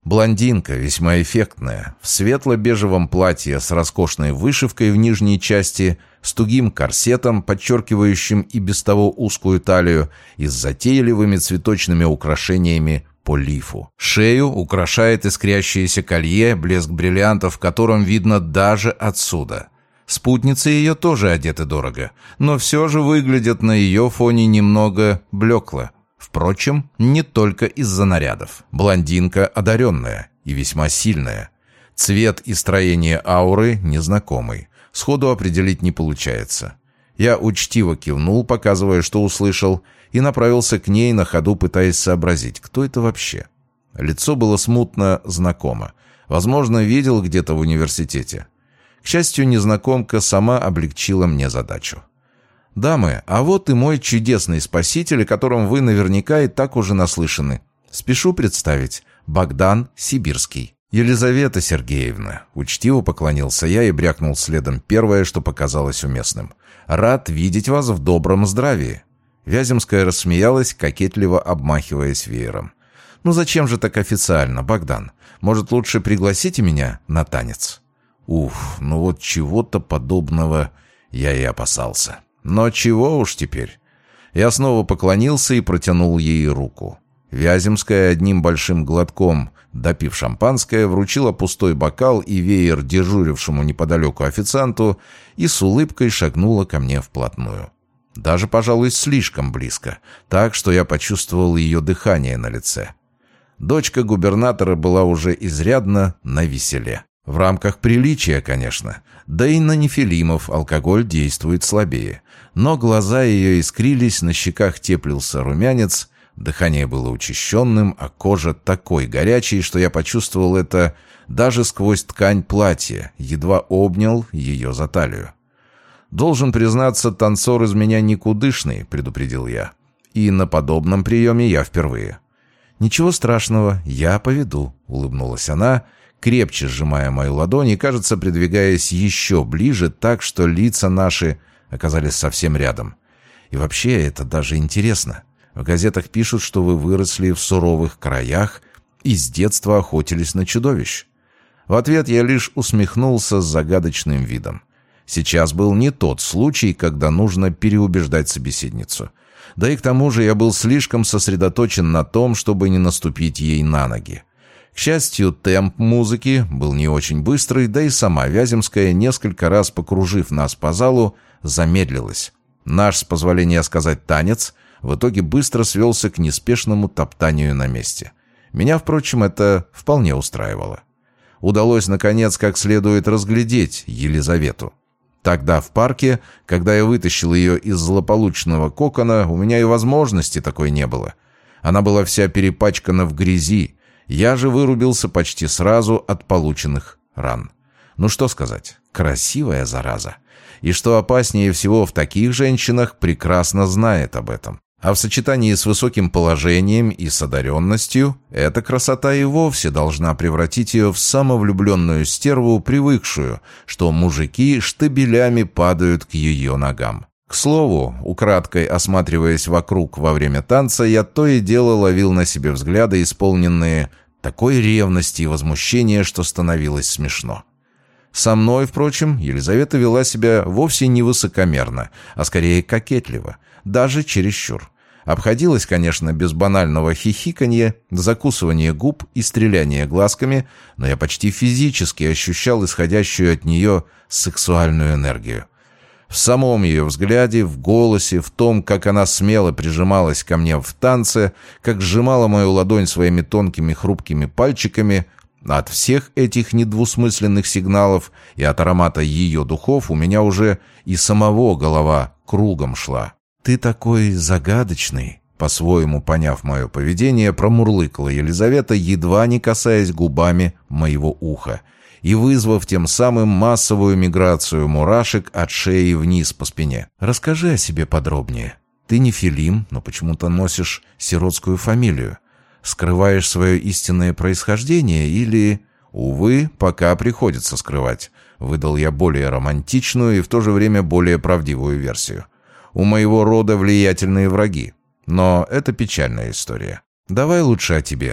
Speaker 1: Блондинка, весьма эффектная, в светло-бежевом платье с роскошной вышивкой в нижней части, с тугим корсетом, подчеркивающим и без того узкую талию, и с затейливыми цветочными украшениями по лифу. Шею украшает искрящееся колье, блеск бриллиантов в котором видно даже отсюда. Спутницы ее тоже одеты дорого, но все же выглядят на ее фоне немного блекло. Впрочем, не только из-за нарядов. Блондинка одаренная и весьма сильная. Цвет и строение ауры незнакомый. Сходу определить не получается. Я учтиво кивнул, показывая, что услышал, и направился к ней на ходу, пытаясь сообразить, кто это вообще. Лицо было смутно знакомо. Возможно, видел где-то в университете. К счастью, незнакомка сама облегчила мне задачу. «Дамы, а вот и мой чудесный спаситель, о котором вы наверняка и так уже наслышаны. Спешу представить. Богдан Сибирский». «Елизавета Сергеевна», — учтиво поклонился я и брякнул следом первое, что показалось уместным. «Рад видеть вас в добром здравии». Вяземская рассмеялась, кокетливо обмахиваясь веером. «Ну зачем же так официально, Богдан? Может, лучше пригласите меня на танец?» Уф, ну вот чего-то подобного я и опасался. Но чего уж теперь. Я снова поклонился и протянул ей руку. Вяземская одним большим глотком, допив шампанское, вручила пустой бокал и веер дежурившему неподалеку официанту и с улыбкой шагнула ко мне вплотную. Даже, пожалуй, слишком близко, так что я почувствовал ее дыхание на лице. Дочка губернатора была уже изрядно навеселе. В рамках приличия, конечно. Да и на нефилимов алкоголь действует слабее. Но глаза ее искрились, на щеках теплился румянец, дыхание было учащенным, а кожа такой горячей, что я почувствовал это даже сквозь ткань платья, едва обнял ее за талию. «Должен признаться, танцор из меня никудышный», — предупредил я. «И на подобном приеме я впервые». «Ничего страшного, я поведу», — улыбнулась она, крепче сжимая мою ладонь и, кажется, придвигаясь еще ближе, так что лица наши оказались совсем рядом. «И вообще, это даже интересно. В газетах пишут, что вы выросли в суровых краях и с детства охотились на чудовищ». В ответ я лишь усмехнулся с загадочным видом. Сейчас был не тот случай, когда нужно переубеждать собеседницу. Да и к тому же я был слишком сосредоточен на том, чтобы не наступить ей на ноги. К счастью, темп музыки был не очень быстрый, да и сама Вяземская, несколько раз покружив нас по залу, замедлилась. Наш, с позволения сказать, танец в итоге быстро свелся к неспешному топтанию на месте. Меня, впрочем, это вполне устраивало. Удалось, наконец, как следует разглядеть Елизавету. Тогда в парке, когда я вытащил ее из злополучного кокона, у меня и возможности такой не было. Она была вся перепачкана в грязи. Я же вырубился почти сразу от полученных ран. Ну что сказать, красивая зараза. И что опаснее всего в таких женщинах, прекрасно знает об этом. А в сочетании с высоким положением и с одаренностью, эта красота и вовсе должна превратить ее в самовлюбленную стерву, привыкшую, что мужики штабелями падают к ее ногам. К слову, украдкой осматриваясь вокруг во время танца, я то и дело ловил на себе взгляды, исполненные такой ревности и возмущения, что становилось смешно. Со мной, впрочем, Елизавета вела себя вовсе не высокомерно, а скорее кокетливо, даже чересчур. Обходилась, конечно, без банального хихиканья, закусывания губ и стреляния глазками, но я почти физически ощущал исходящую от нее сексуальную энергию. В самом ее взгляде, в голосе, в том, как она смело прижималась ко мне в танце, как сжимала мою ладонь своими тонкими хрупкими пальчиками, от всех этих недвусмысленных сигналов и от аромата ее духов у меня уже и самого голова кругом шла. «Ты такой загадочный», — по-своему поняв мое поведение, промурлыкала Елизавета, едва не касаясь губами моего уха, и вызвав тем самым массовую миграцию мурашек от шеи вниз по спине. «Расскажи о себе подробнее. Ты нефилим, но почему-то носишь сиротскую фамилию. Скрываешь свое истинное происхождение или...» «Увы, пока приходится скрывать», — выдал я более романтичную и в то же время более правдивую версию. «У моего рода влиятельные враги. Но это печальная история. Давай лучше о тебе.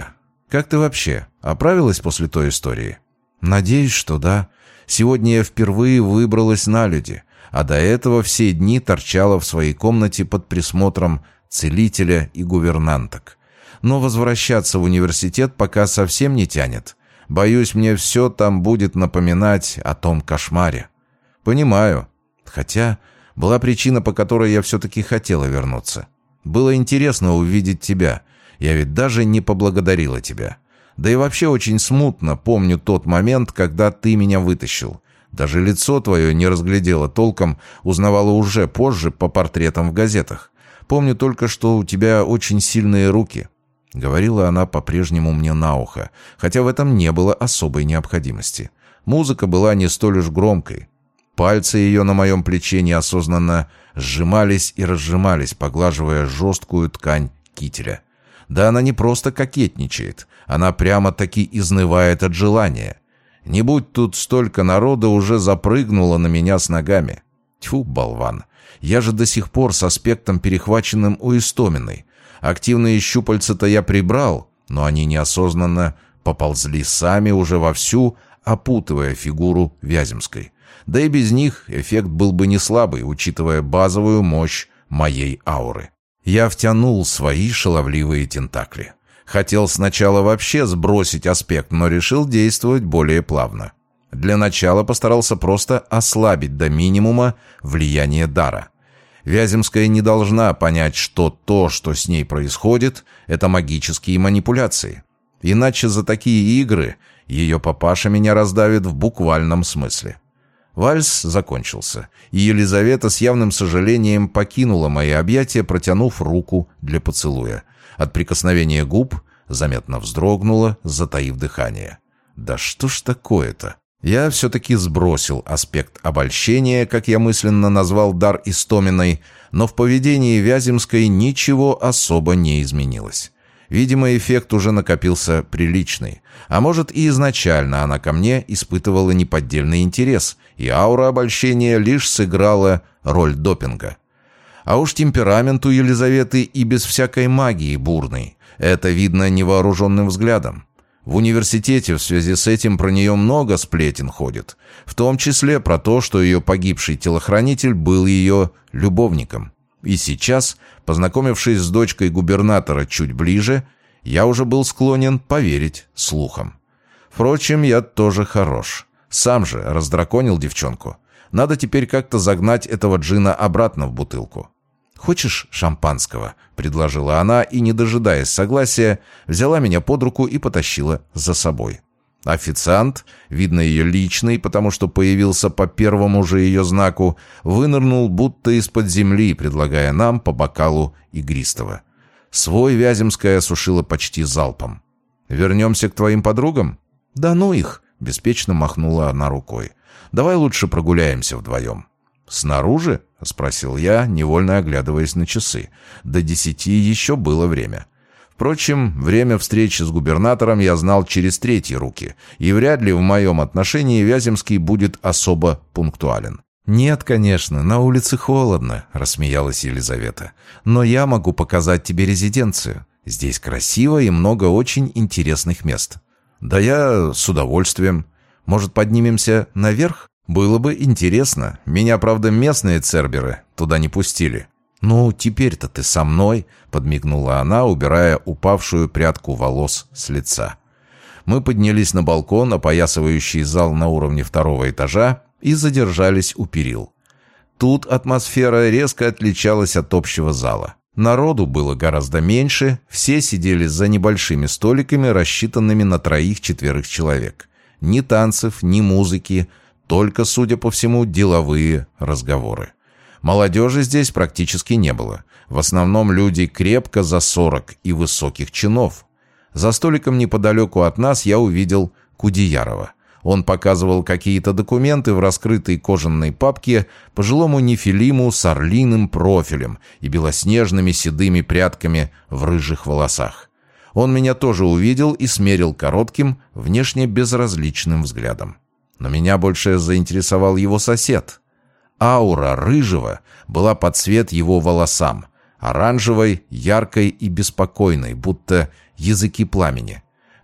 Speaker 1: Как ты вообще? Оправилась после той истории?» «Надеюсь, что да. Сегодня я впервые выбралась на люди, а до этого все дни торчала в своей комнате под присмотром целителя и гувернанток. Но возвращаться в университет пока совсем не тянет. Боюсь, мне все там будет напоминать о том кошмаре». «Понимаю. Хотя была причина, по которой я все-таки хотела вернуться. Было интересно увидеть тебя. Я ведь даже не поблагодарила тебя. Да и вообще очень смутно помню тот момент, когда ты меня вытащил. Даже лицо твое не разглядела толком, узнавала уже позже по портретам в газетах. Помню только, что у тебя очень сильные руки», — говорила она по-прежнему мне на ухо, хотя в этом не было особой необходимости. Музыка была не столь уж громкой. Пальцы ее на моем плече неосознанно сжимались и разжимались, поглаживая жесткую ткань кителя. Да она не просто кокетничает, она прямо-таки изнывает от желания. Не будь тут столько народа, уже запрыгнула на меня с ногами. Тьфу, болван. Я же до сих пор с аспектом, перехваченным у Истоминой. Активные щупальца-то я прибрал, но они неосознанно поползли сами уже вовсю, опутывая фигуру Вяземской. Да и без них эффект был бы не слабый, учитывая базовую мощь моей ауры. Я втянул свои шаловливые тентакли. Хотел сначала вообще сбросить аспект, но решил действовать более плавно. Для начала постарался просто ослабить до минимума влияние дара. Вяземская не должна понять, что то, что с ней происходит, это магические манипуляции. Иначе за такие игры ее папаша меня раздавит в буквальном смысле. Вальс закончился, и Елизавета с явным сожалением покинула мои объятия, протянув руку для поцелуя. От прикосновения губ заметно вздрогнула, затаив дыхание. «Да что ж такое-то?» Я все-таки сбросил аспект обольщения, как я мысленно назвал дар Истоминой, но в поведении Вяземской ничего особо не изменилось. Видимо, эффект уже накопился приличный. А может, и изначально она ко мне испытывала неподдельный интерес, и аура обольщения лишь сыграла роль допинга. А уж темперамент у Елизаветы и без всякой магии бурный. Это видно невооруженным взглядом. В университете в связи с этим про нее много сплетен ходит, в том числе про то, что ее погибший телохранитель был ее любовником. И сейчас, познакомившись с дочкой губернатора чуть ближе, я уже был склонен поверить слухам. Впрочем, я тоже хорош. Сам же раздраконил девчонку. Надо теперь как-то загнать этого джина обратно в бутылку. «Хочешь шампанского?» — предложила она, и, не дожидаясь согласия, взяла меня под руку и потащила за собой. Официант, видно ее личный, потому что появился по первому же ее знаку, вынырнул будто из-под земли, предлагая нам по бокалу игристого. Свой Вяземская осушила почти залпом. «Вернемся к твоим подругам?» «Да ну их!» — беспечно махнула она рукой. «Давай лучше прогуляемся вдвоем». «Снаружи?» — спросил я, невольно оглядываясь на часы. До десяти еще было время. Впрочем, время встречи с губернатором я знал через третьи руки, и вряд ли в моем отношении Вяземский будет особо пунктуален. «Нет, конечно, на улице холодно», — рассмеялась Елизавета. «Но я могу показать тебе резиденцию. Здесь красиво и много очень интересных мест». «Да я с удовольствием. Может, поднимемся наверх? Было бы интересно. Меня, правда, местные церберы туда не пустили». «Ну, теперь-то ты со мной», — подмигнула она, убирая упавшую прядку волос с лица. Мы поднялись на балкон, опоясывающий зал на уровне второго этажа, и задержались у перил. Тут атмосфера резко отличалась от общего зала. Народу было гораздо меньше, все сидели за небольшими столиками, рассчитанными на троих-четверых человек. Ни танцев, ни музыки, только, судя по всему, деловые разговоры. Молодежи здесь практически не было. В основном люди крепко за сорок и высоких чинов. За столиком неподалеку от нас я увидел Кудеярова. Он показывал какие-то документы в раскрытой кожаной папке пожилому нефилиму с орлиным профилем и белоснежными седыми прядками в рыжих волосах. Он меня тоже увидел и смерил коротким, внешне безразличным взглядом. Но меня больше заинтересовал его сосед. Аура рыжего была под цвет его волосам, оранжевой, яркой и беспокойной, будто языки пламени.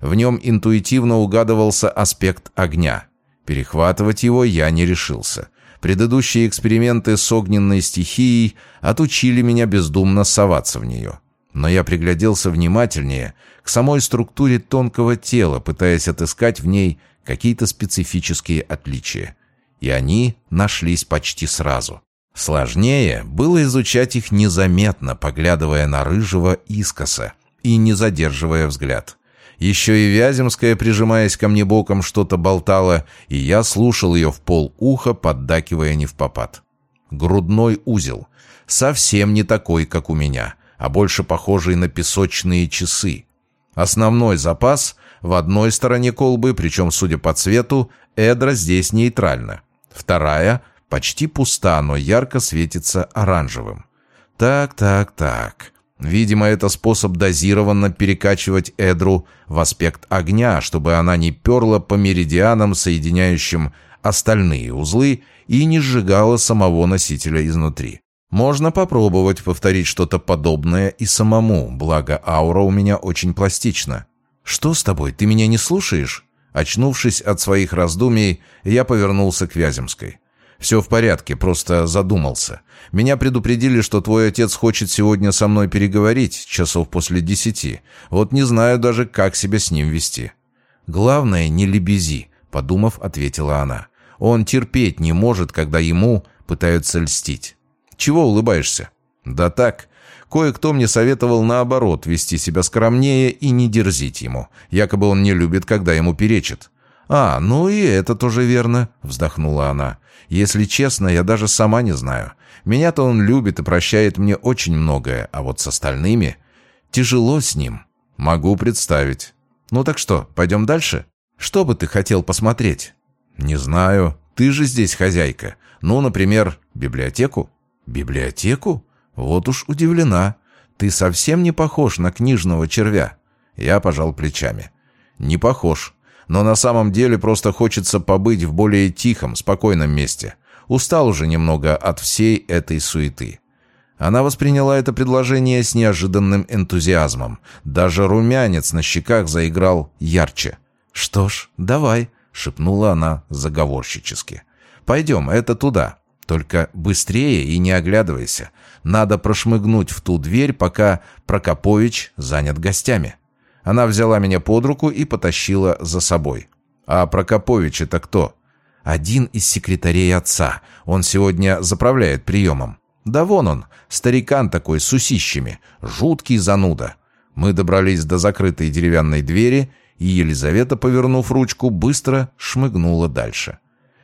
Speaker 1: В нем интуитивно угадывался аспект огня. Перехватывать его я не решился. Предыдущие эксперименты с огненной стихией отучили меня бездумно соваться в нее. Но я пригляделся внимательнее к самой структуре тонкого тела, пытаясь отыскать в ней какие-то специфические отличия. И они нашлись почти сразу. Сложнее было изучать их незаметно, поглядывая на Рыжего искоса и не задерживая взгляд. Еще и Вяземская, прижимаясь ко мне боком, что-то болтала, и я слушал ее в полуха, поддакивая невпопад. Грудной узел. Совсем не такой, как у меня, а больше похожий на песочные часы. Основной запас в одной стороне колбы, причем, судя по цвету, эдра здесь нейтральна. Вторая почти пуста, но ярко светится оранжевым. Так, так, так. Видимо, это способ дозированно перекачивать эдру в аспект огня, чтобы она не перла по меридианам, соединяющим остальные узлы, и не сжигала самого носителя изнутри. Можно попробовать повторить что-то подобное и самому, благо аура у меня очень пластична. «Что с тобой? Ты меня не слушаешь?» Очнувшись от своих раздумий, я повернулся к Вяземской. «Все в порядке, просто задумался. Меня предупредили, что твой отец хочет сегодня со мной переговорить, часов после десяти. Вот не знаю даже, как себя с ним вести». «Главное, не лебези», — подумав, ответила она. «Он терпеть не может, когда ему пытаются льстить». «Чего улыбаешься?» «Да так. Кое-кто мне советовал, наоборот, вести себя скромнее и не дерзить ему. Якобы он не любит, когда ему перечат». «А, ну и это тоже верно», — вздохнула она. «Если честно, я даже сама не знаю. Меня-то он любит и прощает мне очень многое, а вот с остальными тяжело с ним. Могу представить. Ну так что, пойдем дальше? Что бы ты хотел посмотреть?» «Не знаю. Ты же здесь хозяйка. Ну, например, библиотеку». «Библиотеку? Вот уж удивлена. Ты совсем не похож на книжного червя». Я пожал плечами. «Не похож. Но на самом деле просто хочется побыть в более тихом, спокойном месте. Устал уже немного от всей этой суеты». Она восприняла это предложение с неожиданным энтузиазмом. Даже румянец на щеках заиграл ярче. «Что ж, давай», — шепнула она заговорщически. «Пойдем, это туда. Только быстрее и не оглядывайся. Надо прошмыгнуть в ту дверь, пока Прокопович занят гостями». Она взяла меня под руку и потащила за собой. «А Прокопович это кто?» «Один из секретарей отца. Он сегодня заправляет приемом». «Да вон он, старикан такой с усищами. Жуткий зануда». Мы добрались до закрытой деревянной двери, и Елизавета, повернув ручку, быстро шмыгнула дальше.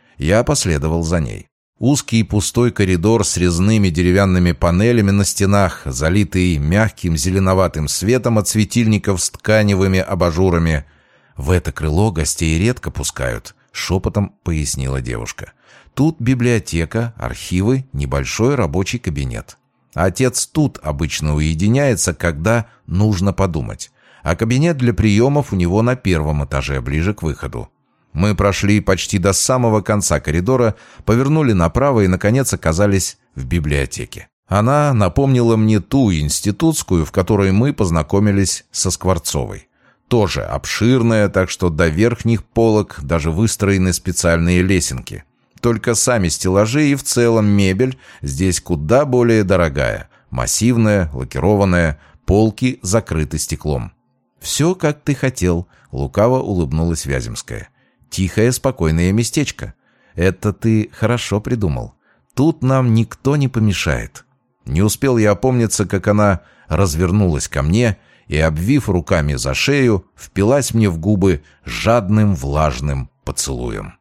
Speaker 1: Я последовал за ней. Узкий пустой коридор с резными деревянными панелями на стенах, залитый мягким зеленоватым светом от светильников с тканевыми абажурами. «В это крыло гостей редко пускают», — шепотом пояснила девушка. «Тут библиотека, архивы, небольшой рабочий кабинет. Отец тут обычно уединяется, когда нужно подумать. А кабинет для приемов у него на первом этаже, ближе к выходу». Мы прошли почти до самого конца коридора, повернули направо и, наконец, оказались в библиотеке. Она напомнила мне ту институтскую, в которой мы познакомились со Скворцовой. Тоже обширная, так что до верхних полок даже выстроены специальные лесенки. Только сами стеллажи и в целом мебель здесь куда более дорогая. Массивная, лакированная, полки закрыты стеклом. «Все, как ты хотел», — лукаво улыбнулась Вяземская. «Тихое, спокойное местечко. Это ты хорошо придумал. Тут нам никто не помешает». Не успел я опомниться, как она развернулась ко мне и, обвив руками за шею, впилась мне в губы жадным влажным поцелуем.